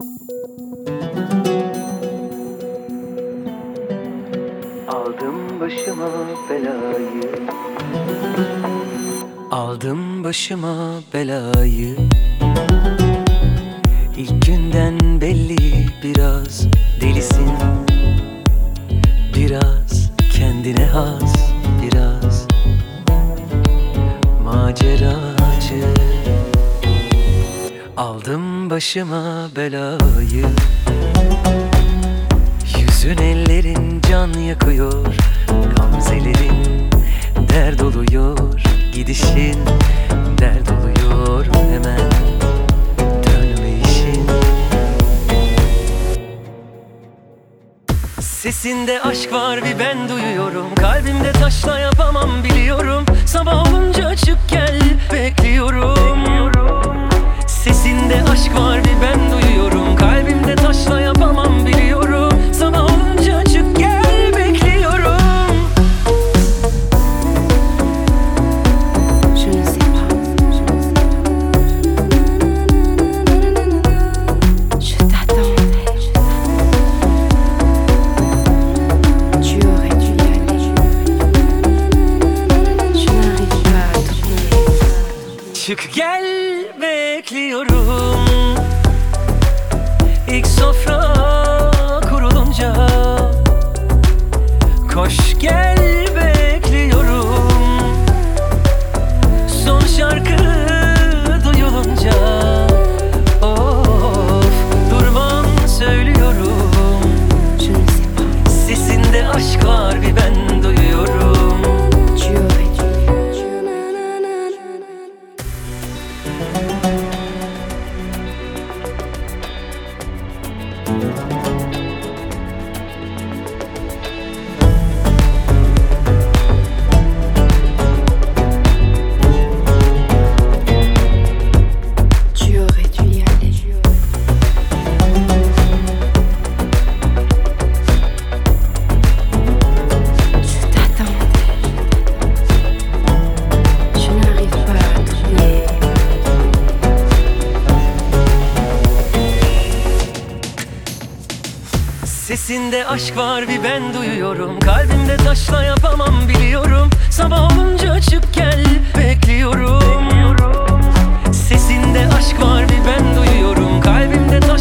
Aldım başıma belayı, aldım başıma belayı. İlk günden belli biraz delisin, biraz kendine has, biraz maceracı. Aldım başıma belayı. Yüzün ellerin can yakıyor, gamzelerin dert oluyor, gidişin dert oluyor, hemen dönmeyişin. Sesinde aşk var bir ben duyuyorum, kalbimde taşla yapamam biliyorum. Sabah olunca açık gel bekliyorum. Sesinde aşk var bir ben duyuyorum, kalbimde taşla yapamam biliyorum. Sabah olunca açık gel bekliyorum. Je ne sais pas, je t'attendais. Tu aurais dû y aller. Je n'arrive pas à t'oublier. Çık gel bekliyorum. İlk sofra kurulunca koş gel bekliyorum. Son şarkı duyulunca of durmam söylüyorum. Je ne sais pas, Sesinde aşk var bir ben duyuyorum. tu aurais dû. Tu aurais dû y aller. Je t'attendais. Je n'arrive pas à t'oublier. Sesinde aşk var bir ben duyuyorum, kalbimde taşla yapamam biliyorum. Sabah olunca açık gel bekliyorum. Sesinde aşk var bir ben duyuyorum, kalbimde